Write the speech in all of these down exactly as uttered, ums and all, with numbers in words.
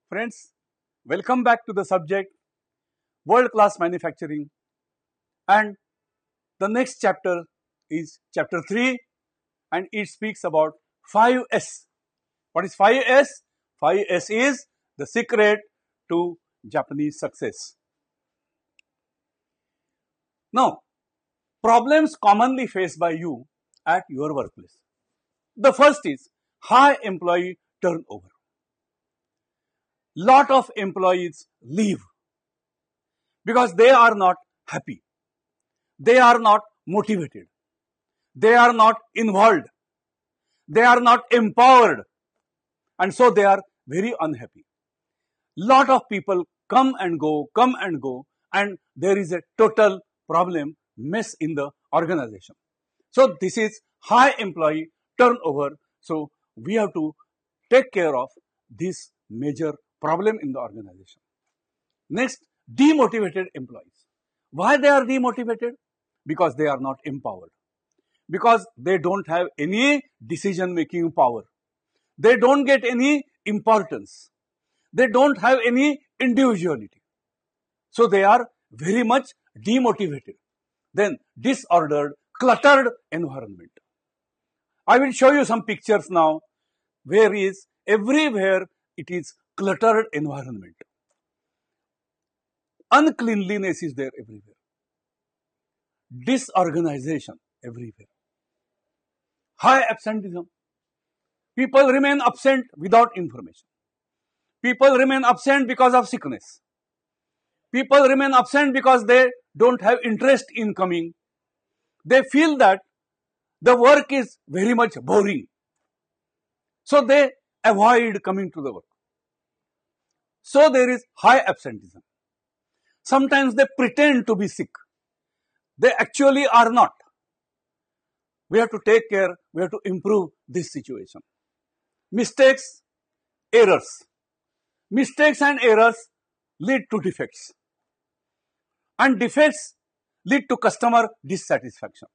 Friends, welcome back to the subject world-class manufacturing, and the next chapter is chapter three, and it speaks about five S. What is five S? five S is the secret to Japanese success. Now, problems commonly faced by you at your workplace. The first is high employee turnover. Lot of employees leave because they are not happy. They are not motivated. They are not involved. They are not empowered. And so they are very unhappy. Lot of people come and go, come and go, and there is a total problem, mess in the organization. So this is high employee turnover. So we have to take care of this major problem in the organization. Next, demotivated employees. Why they are demotivated? Because they are not empowered. Because they don't have any decision making power. They don't get any importance. They don't have any individuality. So they are very much demotivated. Then disordered, cluttered environment. I will show you some pictures now where is everywhere it is cluttered environment. Uncleanliness is there everywhere. Disorganization everywhere. High absenteeism. People remain absent without information. People remain absent because of sickness. People remain absent because they don't have interest in coming. They feel that the work is very much boring. So they avoid coming to the work. So there is high absenteeism. Sometimes they pretend to be sick. They actually are not. We have to take care, we have to improve this situation. Mistakes, errors. Mistakes and errors lead to defects. And defects lead to customer dissatisfaction.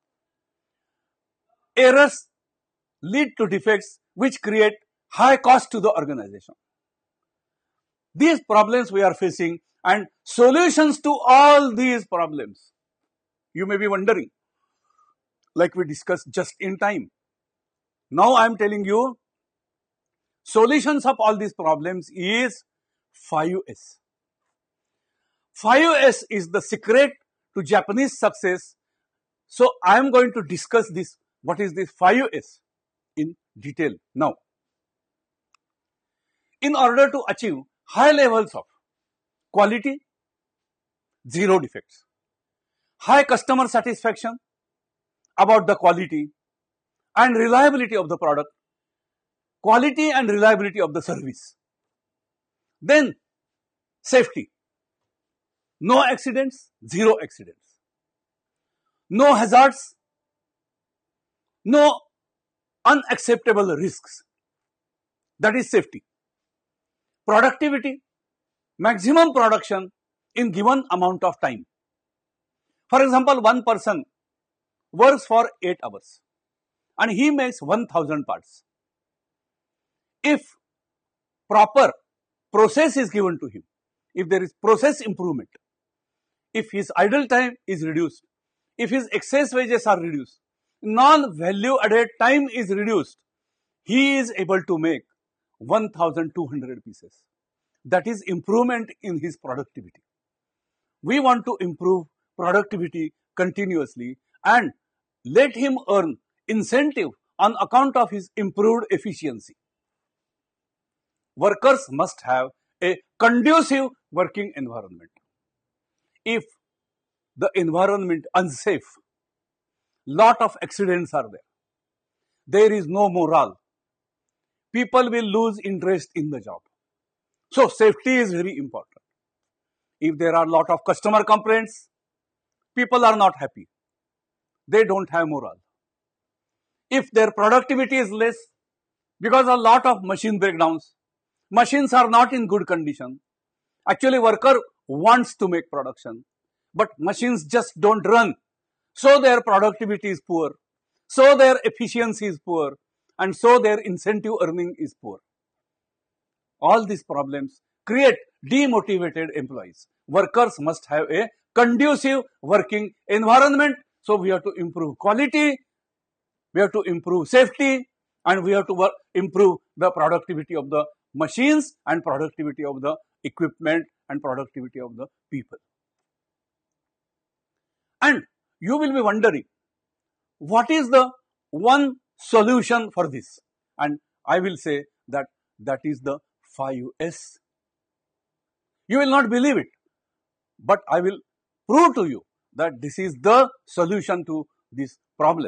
Errors lead to defects which create high cost to the organization. These problems we are facing and solutions to all these problems. You may be wondering, like we discussed just in time. Now I am telling you, solutions of all these problems is five S. five S is the secret to Japanese success. So I am going to discuss this, what is this five S in detail now. In order to achieve high levels of quality, zero defects, high customer satisfaction about the quality and reliability of the product, quality and reliability of the service. Then safety, no accidents, zero accidents, no hazards, no unacceptable risks. That is safety. Productivity, maximum production in given amount of time. For example, one person works for eight hours and he makes one thousand parts. If proper process is given to him, if there is process improvement, if his idle time is reduced, if his excess wages are reduced, non-value added time is reduced, he is able to make one thousand two hundred pieces. That is improvement in his productivity. We want to improve productivity continuously and let him earn incentive on account of his improved efficiency. Workers must have a conducive working environment. If the environment unsafe, lot of accidents are there, there is no morale, people will lose interest in the job. So safety is very important. If there are lot of customer complaints, people are not happy. They don't have morale. If their productivity is less because a lot of machine breakdowns, machines are not in good condition. Actually, worker wants to make production, but machines just don't run. So their productivity is poor. So their efficiency is poor. And so their incentive earning is poor. All these problems create demotivated employees. Workers must have a conducive working environment. So we have to improve quality, we have to improve safety, and we have to work, improve the productivity of the machines and productivity of the equipment and productivity of the people. And you will be wondering, what is the one solution for this? And I will say that that is the five S. You will not believe it, but I will prove to you that this is the solution to this problem.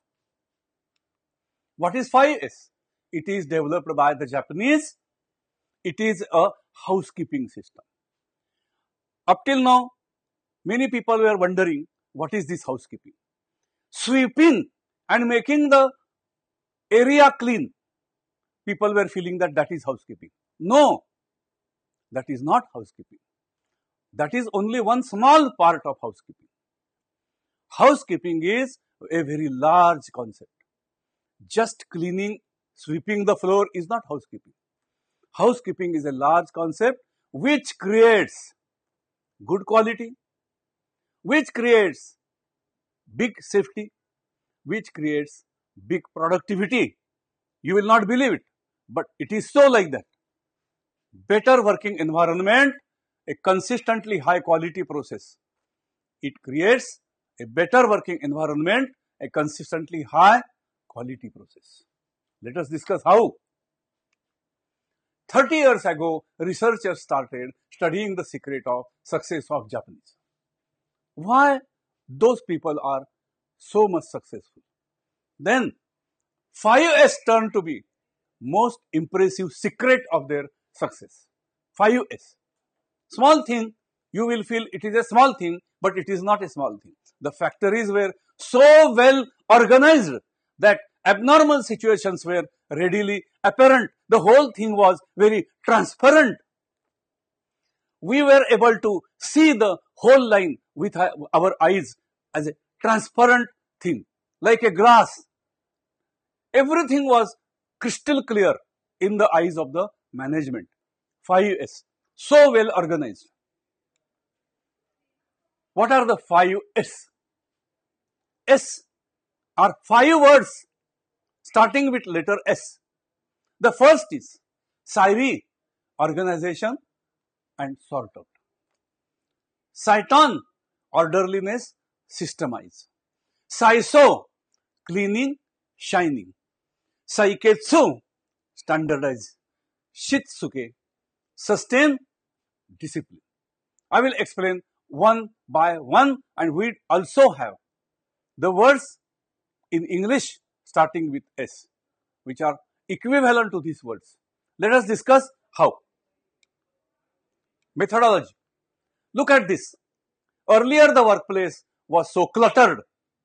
What is five S? It is developed by the Japanese. It is a housekeeping system. Up till now, many people were wondering, what is this housekeeping? Sweeping and making the area clean. People were feeling that that is housekeeping. No, that is not housekeeping. That is only one small part of housekeeping. Housekeeping is a very large concept. Just cleaning, sweeping the floor is not housekeeping. Housekeeping is a large concept which creates good quality, which creates big safety, which creates big productivity. You will not believe it, but it is so like that. Better working environment, a consistently high quality process. It creates a better working environment, a consistently high quality process. Let us discuss how. thirty years ago, researchers started studying the secret of success of Japanese. Why those people are so much successful? Then five S turned to be most impressive secret of their success. five S. Small thing, you will feel it is a small thing, but it is not a small thing. The factories were so well organized that abnormal situations were readily apparent. The whole thing was very transparent. We were able to see the whole line with our eyes as a transparent thing, like a glass. Everything was crystal clear in the eyes of the management. five S. So well organized. What are the five S? S are five words starting with letter S. The first is Sairi, organization and sort out. Saiton, orderliness, systemize. Saiso, cleaning, shining. Saiketsu, standardize. Shitsuke, sustain, discipline. I will explain one by one, and we also have the words in English starting with S, which are equivalent to these words. Let us discuss how. Methodology. Look at this. Earlier the workplace was so cluttered.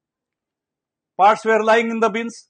Parts were lying in the bins.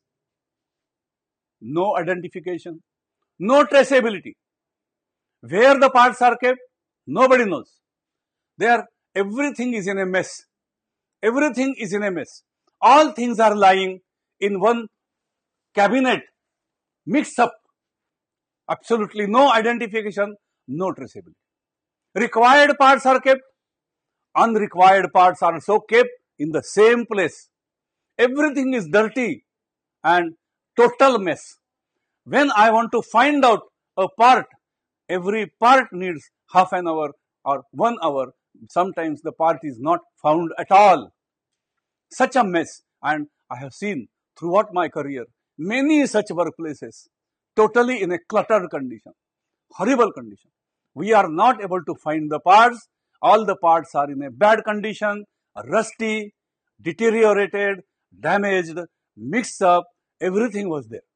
No identification. No traceability. Where the parts are kept, nobody knows. There, everything is in a mess. Everything is in a mess. All things are lying in one cabinet, mixed up. Absolutely no identification, no traceability. Required parts are kept. Unrequired parts are also kept in the same place. Everything is dirty and total mess. When I want to find out a part, every part needs half an hour or one hour. Sometimes the part is not found at all. Such a mess, and I have seen throughout my career many such workplaces totally in a cluttered condition, horrible condition. We are not able to find the parts. All the parts are in a bad condition, rusty, deteriorated, damaged, mixed up. Everything was there.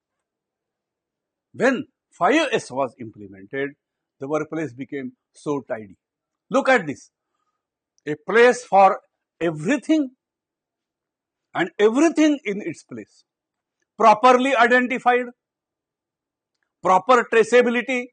When five S was implemented, the workplace became so tidy. Look at this. A place for everything and everything in its place. Properly identified, proper traceability.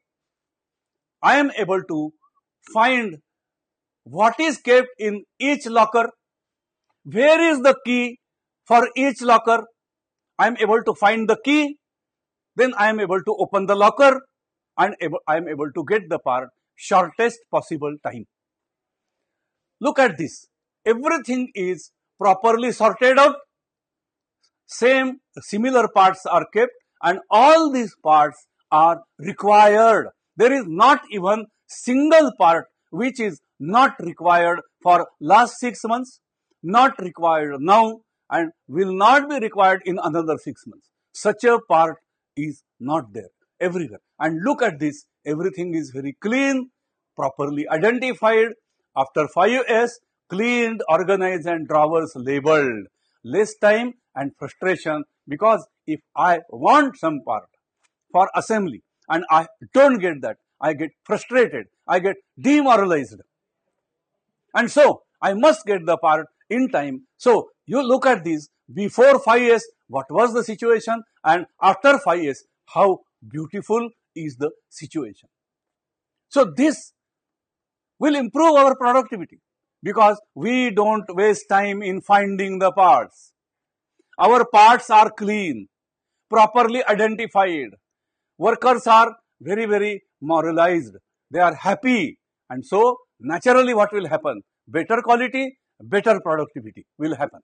I am able to find what is kept in each locker, where is the key for each locker. I am able to find the key, then I am able to open the locker and able, I am able to get the part shortest possible time. Look at this. Everything is properly sorted out. Same similar parts are kept and all these parts are required. There is not even single part which is not required for last six months, not required now, and will not be required in another six months. Such a part is not there everywhere. And look at this, everything is very clean, properly identified. After five years, cleaned, organized and drawers labeled. Less time and frustration, because if I want some part for assembly and I don't get that, I get frustrated, I get demoralized. And so, I must get the part in time. So, you look at this, before five years, what was the situation, and after five years, how beautiful is the situation. So, this will improve our productivity because we don't waste time in finding the parts. Our parts are clean, properly identified. Workers are very, very moralized. They are happy. And so, naturally what will happen? Better quality, better productivity will happen.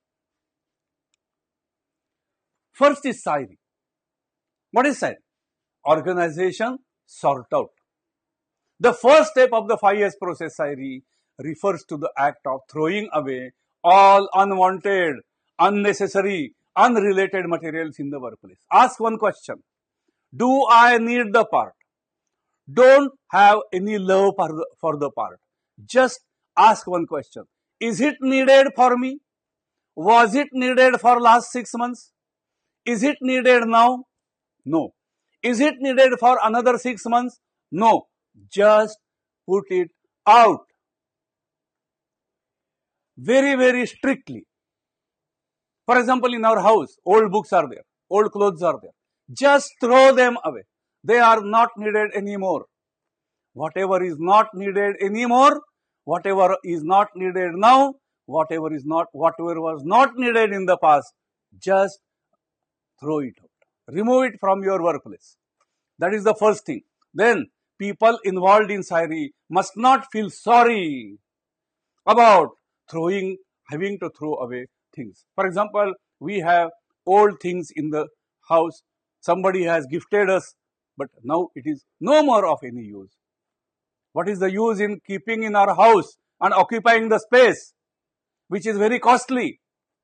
First is S I R I. What is S I R I? Organization, sort out. The first step of the five years process S I R I refers to the act of throwing away all unwanted, unnecessary, unrelated materials in the workplace. Ask one question. Do I need the part? Don't have any love for the, for the part. Just ask one question. Is it needed for me? Was it needed for last six months? Is it needed now? No. Is it needed for another six months? No. Just put it out. Very, very strictly. For example, in our house, old books are there, old clothes are there. Just throw them away. They are not needed anymore. Whatever is not needed anymore, whatever is not needed now, whatever is not, whatever was not needed in the past, just throw it out. Remove it from your workplace. That is the first thing. Then, people involved in S I R I must not feel sorry about throwing, having to throw away things. For example, we have old things in the house. Somebody has gifted us, but now it is no more of any use. What is the use in keeping in our house and occupying the space, which is very costly?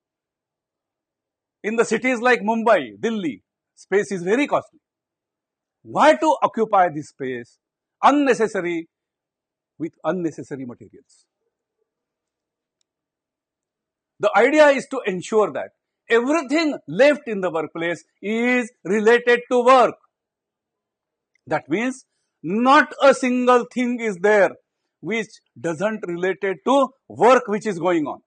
In the cities like Mumbai, Delhi, space is very costly. Why to occupy this space unnecessary with unnecessary materials? The idea is to ensure that everything left in the workplace is related to work. That means not a single thing is there which doesn't related to work which is going on.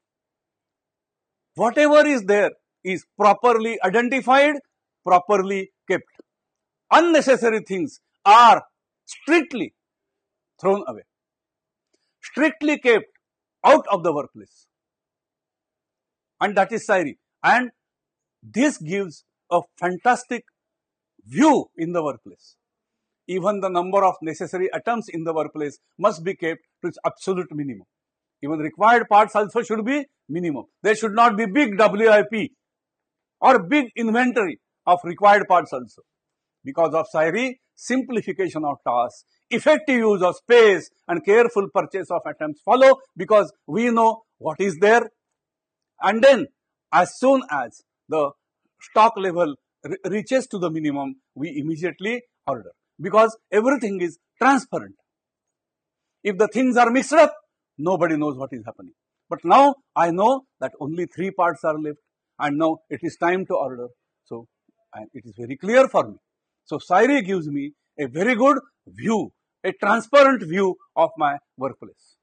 Whatever is there is properly identified, properly kept. Unnecessary things are strictly thrown away, strictly kept out of the workplace. And that is S I R I. And this gives a fantastic view in the workplace. Even the number of necessary items in the workplace must be kept to its absolute minimum. Even required parts also should be minimum. There should not be big W I P or big inventory of required parts also. Because of S I R I, simplification of tasks, effective use of space and careful purchase of items follow because we know what is there. And then as soon as the stock level re reaches to the minimum, we immediately order because everything is transparent. If the things are mixed up, nobody knows what is happening. But now I know that only three parts are left and now it is time to order. So and it is very clear for me. So S I R I gives me a very good view, a transparent view of my workplace.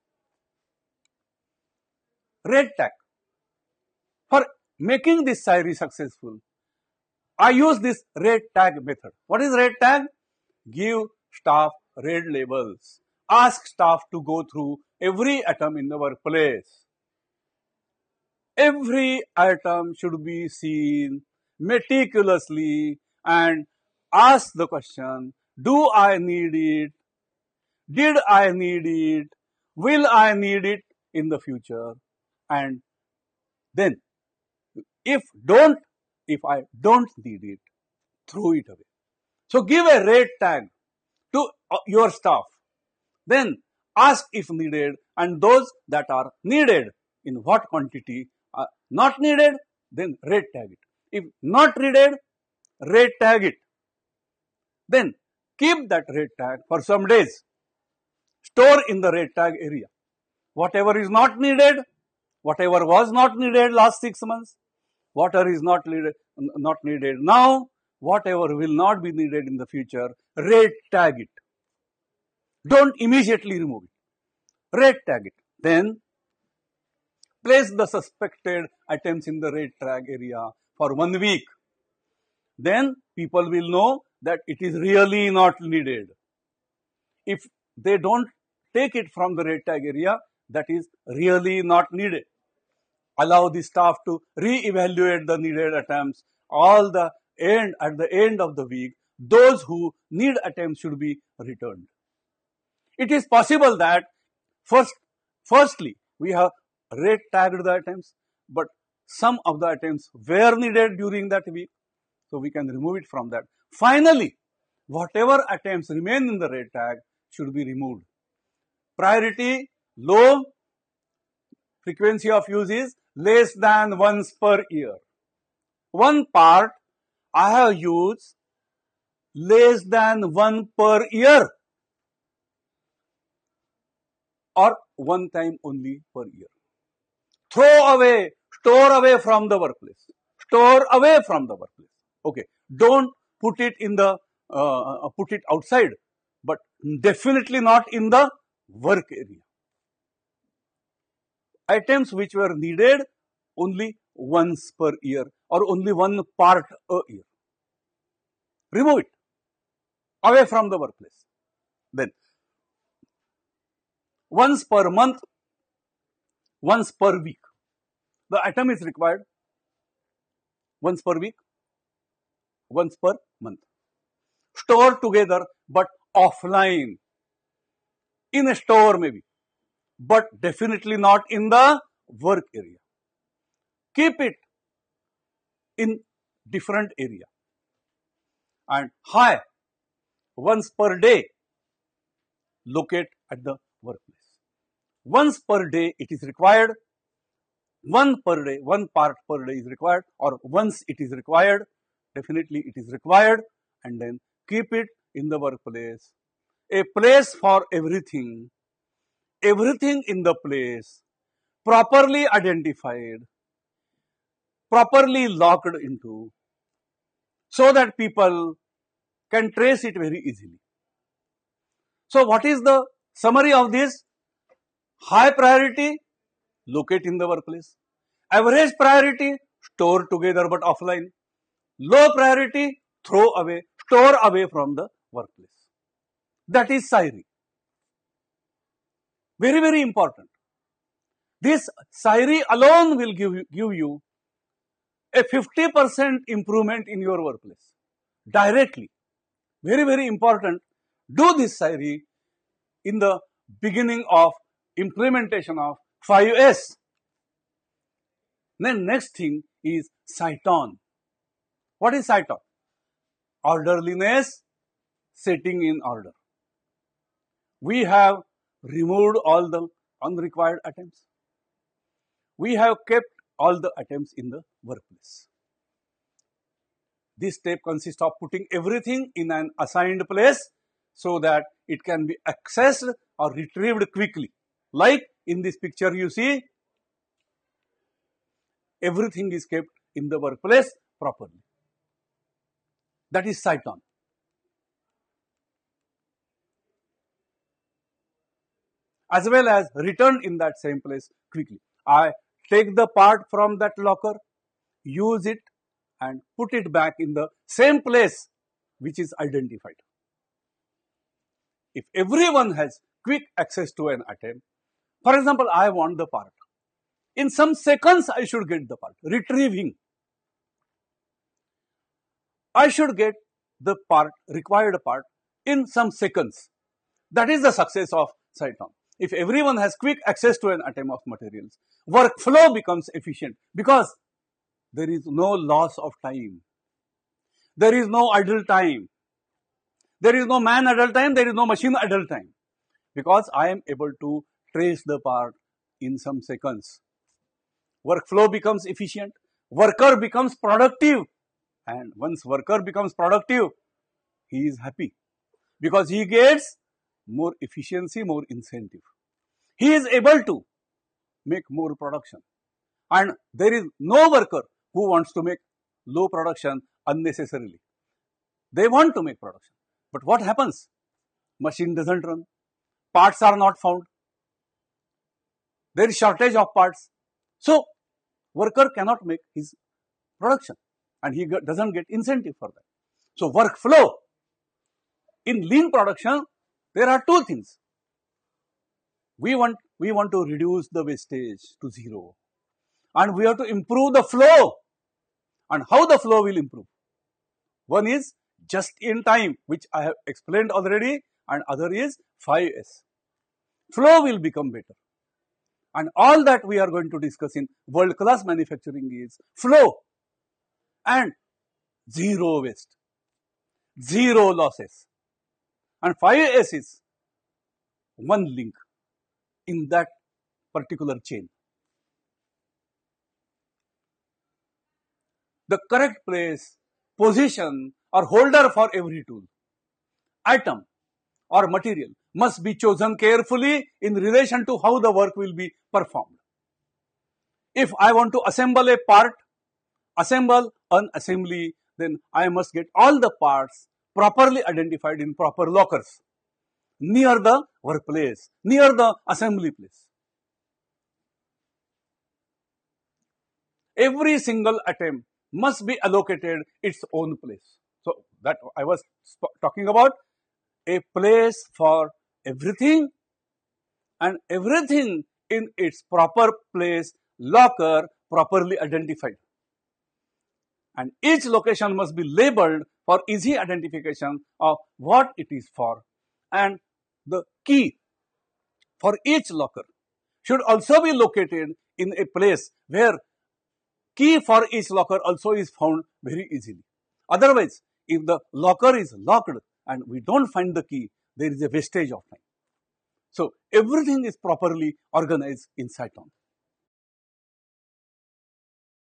Red tag. For making this S I R I successful, I use this red tag method. What is red tag? Give staff red labels. Ask staff to go through every atom in the workplace. Every item should be seen meticulously and ask the question, Do I need it? Did I need it? Will I need it in the future? And then, if don't, if I don't need it, throw it away. So give a rate tag to your staff. Then ask if needed, and those that are needed, in what quantity. Are not needed, then rate tag it. If not needed, rate tag it. Then keep that rate tag for some days. Store in the rate tag area. Whatever is not needed, whatever was not needed last six months, whatever is not needed, not needed now, whatever will not be needed in the future, rate tag it. Don't immediately remove it. Rate tag it. Then place the suspected items in the rate tag area for one week. Then people will know that it is really not needed. If they don't take it from the rate tag area, that is really not needed. Allow the staff to re-evaluate the needed items. All the end at the end of the week, those who need items should be returned. It is possible that first, firstly, we have rate tagged the items, but some of the items were needed during that week, so we can remove it from that. Finally, whatever items remain in the rate tag should be removed. Priority low, frequency of use is less than once per year. One part I have used less than one per year, or one time only per year. Throw away, store away from the workplace. Store away from the workplace. Okay, don't put it in the, uh, put it outside, but definitely not in the work area. Items which were needed only once per year or only one part a year. Remove it away from the workplace. Then, once per month, once per week. The item is required once per week, once per month. Store together, but offline. In a store maybe, but definitely not in the work area. Keep it in different area. And high, once per day, locate at the workplace. Once per day it is required, one per day, one part per day is required, or once it is required, definitely it is required, and then keep it in the workplace. A place for everything, everything in the place, properly identified, properly locked into, so that people can trace it very easily. So what is the summary of this? High priority, locate in the workplace. Average priority, store together but offline. Low priority, throw away, store away from the workplace. That is S I R I. Very, very important. This S I R I alone will give you, give you a fifty percent improvement in your workplace. Directly. Very, very important. Do this S I R I in the beginning of implementation of five S. Then next thing is Sciton. What is Sciton? Orderliness, setting in order. We have removed all the unrequired items. We have kept all the items in the workplace. This step consists of putting everything in an assigned place so that it can be accessed or retrieved quickly. Like in this picture you see, everything is kept in the workplace properly. That is Sciton. As well as return in that same place quickly. I take the part from that locker, use it and put it back in the same place which is identified. If everyone has quick access to an item, for example, I want the part. In some seconds, I should get the part. Retrieving. I should get the part, required part, in some seconds. That is the success of Cyton. If everyone has quick access to an atom of materials, workflow becomes efficient because there is no loss of time. There is no idle time. There is no man idle time. There is no machine idle time. Because I am able to trace the part in some seconds. Workflow becomes efficient. Worker becomes productive. And once worker becomes productive, he is happy. Because he gets more efficiency, more incentive. He is able to make more production. And there is no worker who wants to make low production unnecessarily. They want to make production. But what happens? Machine doesn't run. Parts are not found. There is shortage of parts. So, worker cannot make his production and he doesn't get incentive for that. So, workflow. In lean production, there are two things. We want, we want to reduce the wastage to zero. And we have to improve the flow. And how the flow will improve? One is just in time, which I have explained already, and other is five S. Flow will become better. And all that we are going to discuss in world-class manufacturing is flow and zero waste, zero losses. And five S is one link in that particular chain. The correct place, position or holder for every tool, item or material must be chosen carefully in relation to how the work will be performed. If I want to assemble a part, assemble an assembly, then I must get all the parts properly identified in proper lockers near the workplace, near the assembly place. Every single atom must be allocated its own place. So, that I was talking about a place for everything and everything in its proper place, locker, properly identified. And each location must be labeled for easy identification of what it is for. And the key for each locker should also be located in a place where key for each locker also is found very easily. Otherwise, if the locker is locked and we don't find the key, there is a wastage of time. So, everything is properly organized in Cyton.